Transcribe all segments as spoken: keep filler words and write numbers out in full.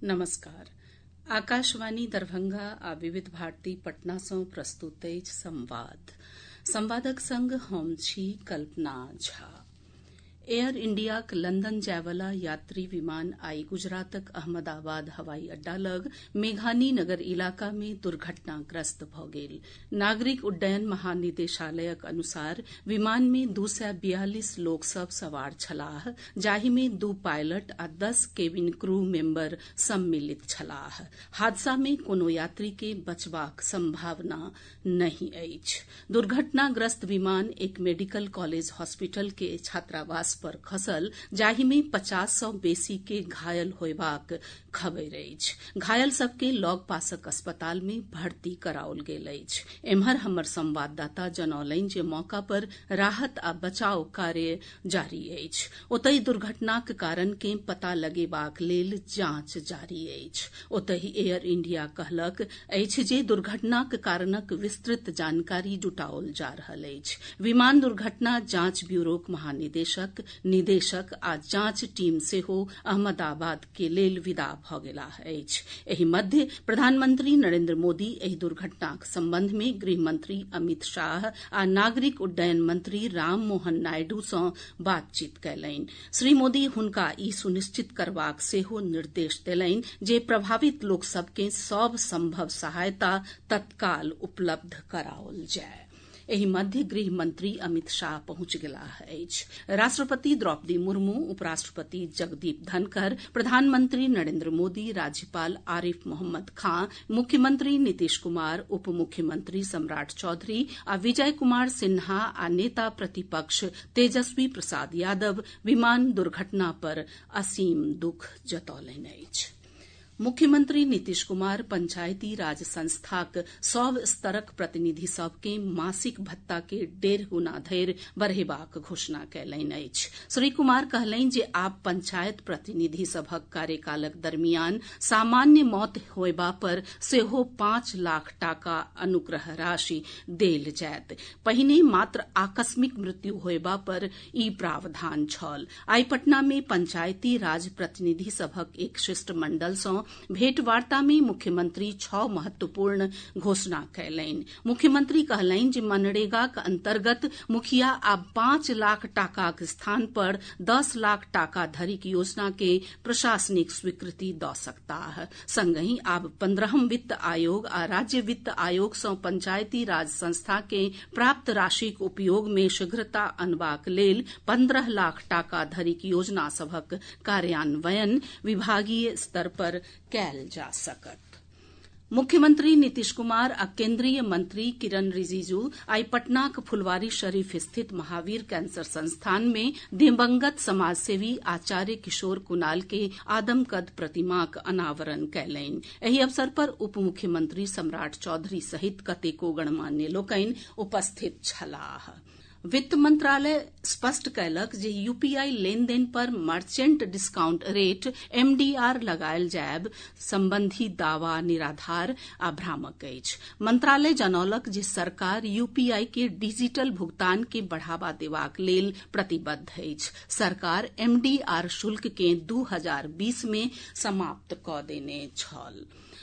नमस्कार। आकाशवाणी दरभंगा आ विविध भारती पटना सँ प्रस्तुत अछि संवाद। संवादक संग हम छी कल्पना झा। एयर इंडियाक लंदन जायवला यात्री विमान आइ गुजरातक अहमदाबाद हवाई अड्डा लग मेघानी नगर इलाका मे दुर्घटनाग्रस्त भऽ गेल। नागरिक उड्डयन महानिदेशालयक अनुसार विमान मे दू सय बियालीस लोक सभ सवार छलाह, जाहि मे दू पायलट आ दस केबिन क्रू मेंबर सम्मिलित छलाह। हादसा मे कोनो यात्री के बचबाक संभावना नहि अछि। दुर्घटनाग्रस्त विमान एक मेडिकल कॉलेज हॉस्पिटल के छात्रावास पर खसल, जाहि मे पचास सँ बेसी के घायल होयबाक खबर अछि। घायल सभ के लग पासक अस्पताल मे भर्ती कराओल गेल अछि। एम्हर हमर संवाददाता जनौलनि जे मौका पर राहत आ बचाव कार्य जारी अछि। ओतहि दुर्घटनाक कारण के पता लगेबाक लेल जांच जारी अछि। ओतहि एयर इंडिया कहलक अछि जे दुर्घटनाक कारणक विस्तृत जानकारी जुटाओल जा रहल अछि। विमान दुर्घटना जांच ब्यूरोक महानिदेशक, निदेशक आ जांच टीम सेहो अहमदाबाद के लेल विदा भऽ गेलाह अछि। एहि मध्य प्रधानमंत्री नरेंद्र मोदी एहि दुर्घटनाक संबंध मे गृह मंत्री अमित शाह आ नागरिक उड्डयन मंत्री राममोहन नायडू सँ बातचीत कयलनि। श्री मोदी हुनका ई सुनिश्चित करबाक सेहो निर्देश देलनि जे प्रभावित लोक सभ के सभ संभव सहायता तत्काल उपलब्ध कराओल जाय। एहि मध्य गृह मंत्री अमित शाह पहुंच गेलाह अछि। राष्ट्रपति द्रौपदी मुर्मू, उपराष्ट्रपति जगदीप धनखड़, प्रधानमंत्री नरेंद्र मोदी, राज्यपाल आरिफ मोहम्मद खां, मुख्यमंत्री नीतीश कुमार, उप मुख्यमंत्री सम्राट चौधरी आ विजय कुमार सिन्हा आ नेता प्रतिपक्ष तेजस्वी प्रसाद यादव विमान दुर्घटना पर असीम दुःख जतौलनि अछि। मुख्यमंत्री नीतीश कुमार पंचायती राज संस्थाक सभ स्तरक प्रतिनिधि सभ के मासिक भत्ता के डेढ़ गुना धरि बढ़ेबाक घोषणा कयलनि अछि। श्री कुमार कहलनि जे आब पंचायत प्रतिनिधि सभक कार्यकालक दरमियान सामान्य मौत होयबा पर सेहो पांच लाख टाका अनुग्रह राशि देल जायत। पहिने मात्र आकस्मिक मृत्यु होयबा पर ई प्रावधान छल। आइ पटना मे पंचायती राज प्रतिनिधि सभक एक शिष्टमंडल सँ भेंटवार्ता में मुख्यमंत्री छह महत्वपूर्ण घोषणा कयलनि। मुख्यमंत्री कहलनि जे मनरेगाक अंतर्गत मुखिया आब पांच लाख टाकाक स्थान पर दस लाख टाका धरिक योजना के प्रशासनिक स्वीकृति दऽ सकताह। संगहि आब पंद्रहम वित्त आयोग आ राज्य वित्त आयोग सँ पंचायती राज संस्था के प्राप्त राशिक उपयोग में शीघ्रता अनबाक लेल पंद्रह लाख टाका धरिक योजना सभक कार्यान्वयन विभागीय स्तर पर कयल जा सकत। मुख्यमंत्री नीतीश कुमार आ केंद्रीय मंत्री किरण रिजिजू आइ पटनाक फुलवारी शरीफ स्थित महावीर कैंसर संस्थान मे दिवंगत समाजसेवी आचार्य किशोर कुणाल के आदमकद प्रतिमाक अनावरण कयलनि। एहि अवसर पर उप मुख्यमंत्री सम्राट चौधरी सहित कतेको गणमान्य लोकनि उपस्थित छलाह। वित्त मंत्रालय स्पष्ट कयलक जे यूपीआई लेनदेन पर मर्चेंट डिस्काउंट रेट एमडीआर लगायल जायब संबंधी दावा निराधार आ भ्रामक अछि। मंत्रालय जनौलक जे सरकार यूपीआई के डिजिटल भुगतान के बढ़ावा देबाक लेल प्रतिबद्ध अछि। सरकार एमडीआर शुल्क के दू हजार बीस मे समाप्त कऽ देने छल।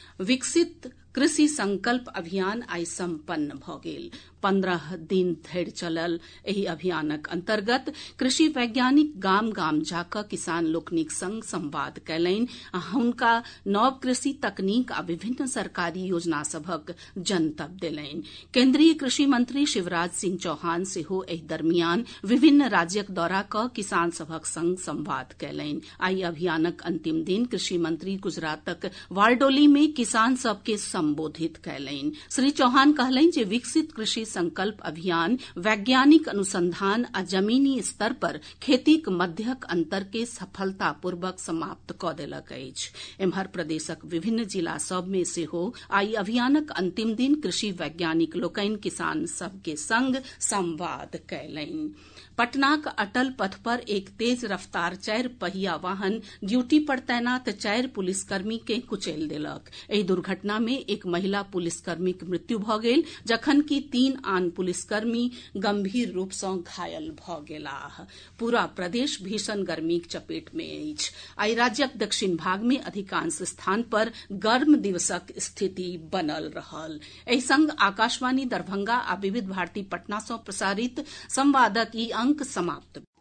विकसित कृषि संकल्प अभियान आइ संपन्न भऽ गेल। पंद्रह दिन धरि चलल एहि अभियानक अंतर्गत कृषि वैज्ञानिक गाम गाम जाकऽ किसान लोकनिक संग संवाद कयलनि आ हुनका नव कृषि तकनीक आ विभिन्न सरकारी योजना सभक जनतब देलनि। केंद्रीय कृषि मंत्री शिवराज सिंह चौहान सेहो एहि दरमियान विभिन्न राज्यक दौरा कऽ किसान सभक संग संवाद कयलनि। आइ अभियानक अंतिम दिन कृषि मंत्री गुजरातक वारडोली मे किसान सभ के संबोधित कयलनि। श्री चौहान कहलनि जे विकसित कृषि संकल्प अभियान वैज्ञानिक अनुसंधान आ जमीनी स्तर पर खेतीक मध्यक अंतर के सफलतापूर्वक समाप्त कऽ देलक अछि। एम्हर प्रदेशक विभिन्न जिला सभ मे सेहो आइ अभियानक अंतिम दिन कृषि वैज्ञानिक लोकनि किसान सभ के संग संवाद कयलनि। पटनाक अटल पथ पर एक तेज रफ्तार चारि पहिया वाहन ड्यूटी पर तैनात चारि पुलिसकर्मी के कुचलि देलक। एहि दुर्घटना मे एक महिला पुलिसकर्मीक मृत्यु भऽ गेल, जखनकि तीन आन पुलिसकर्मी गंभीर रूप सँ घायल भऽ गेलाह। पूरा प्रदेश भीषण गर्मीक चपेट मे अछि। आइ राज्यक दक्षिण भाग मे अधिकांश स्थान पर गर्म दिवसक स्थिति बनल रहल। एहि संग आकाशवाणी दरभंगा आ विविध भारती पटना सँ प्रसारित संवादक ई अंक समाप्त